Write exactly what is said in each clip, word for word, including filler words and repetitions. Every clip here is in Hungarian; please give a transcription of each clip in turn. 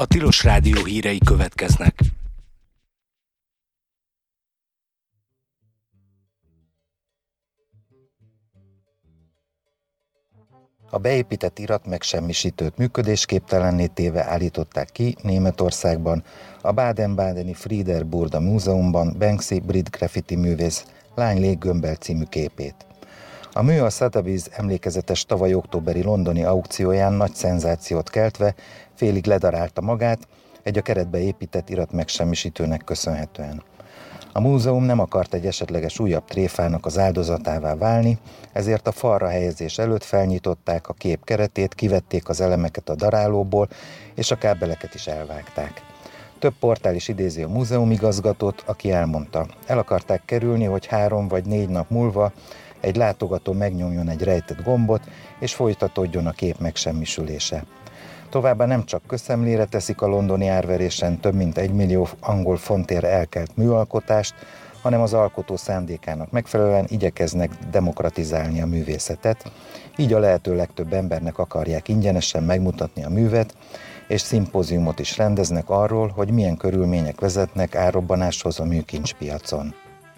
A Tilos Rádió hírei következnek. A beépített irat megsemmisítőt működésképtelenné téve állították ki Németországban, a baden-badeni Frieder Burda Múzeumban Banksy brit graffiti művész Lány léggömbbel című képét. A mű a Sotheby's emlékezetes tavaly októberi londoni aukcióján nagy szenzációt keltve félig ledarálta magát egy a keretbe épített irat megsemmisítőnek köszönhetően. A múzeum nem akart egy esetleges újabb tréfának az áldozatává válni, ezért a falra helyezés előtt felnyitották a kép keretét, kivették az elemeket a darálóból, és a kábeleket is elvágták. Több portál is idézi a múzeumigazgatót, aki elmondta, el akarták kerülni, hogy három vagy négy nap múlva egy látogató megnyomjon egy rejtett gombot, és folytatódjon a kép megsemmisülése. Továbbá nem csak közszemlére teszik a londoni árverésen több mint egy millió angol fontért elkelt műalkotást, hanem az alkotó szándékának megfelelően igyekeznek demokratizálni a művészetet, így a lehető legtöbb embernek akarják ingyenesen megmutatni a művet, és szimpóziumot is rendeznek arról, hogy milyen körülmények vezetnek árrobbanáshoz a műkincspiacon.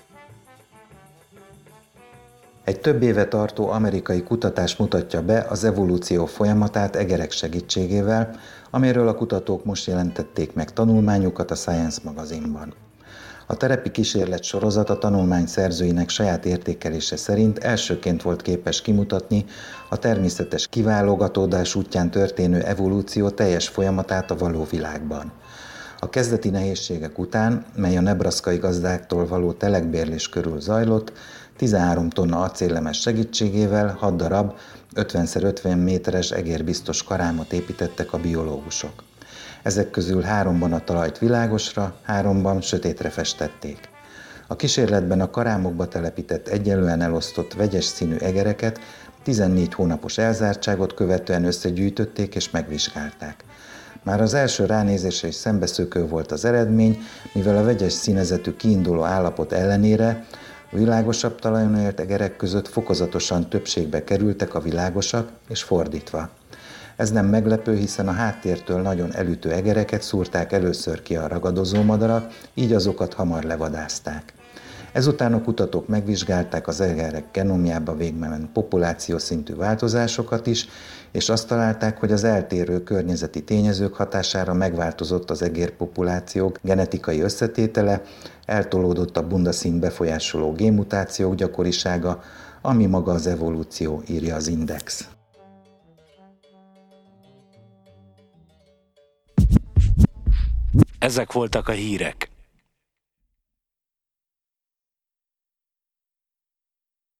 Egy több éve tartó amerikai kutatás mutatja be az evolúció folyamatát egerek segítségével, amiről a kutatók most jelentették meg tanulmányukat a Science magazinban. A terepi kísérlet sorozat a tanulmány szerzőinek saját értékelése szerint elsőként volt képes kimutatni a természetes kiválogatódás útján történő evolúció teljes folyamatát a való világban. A kezdeti nehézségek után, mely a nebraszkai gazdáktól való telekbérlés körül zajlott, tizenhárom tonna acéllemes segítségével hat darab ötven szer ötven méteres egérbiztos karámot építettek a biológusok. Ezek közül háromban a talajt világosra, háromban sötétre festették. A kísérletben a karámokba telepített egyenlően elosztott vegyes színű egereket tizennégy hónapos elzártságot követően összegyűjtötték és megvizsgálták. Már az első ránézésre is szembeszökő volt az eredmény, mivel a vegyes színezetű kiinduló állapot ellenére a világosabb talajon élt egerek között fokozatosan többségbe kerültek a világosak, és fordítva. Ez nem meglepő, hiszen a háttértől nagyon elütő egereket szúrták először ki a ragadozó madarak, így azokat hamar levadázták. Ezután a kutatók megvizsgálták az egerek genomjába végbe populáció szintű változásokat is, és azt találták, hogy az eltérő környezeti tényezők hatására megváltozott az egérpopulációk genetikai összetétele, eltolódott a bundaszínt befolyásoló génmutációk gyakorisága, ami maga az evolúció, írja az Index. Ezek voltak a hírek.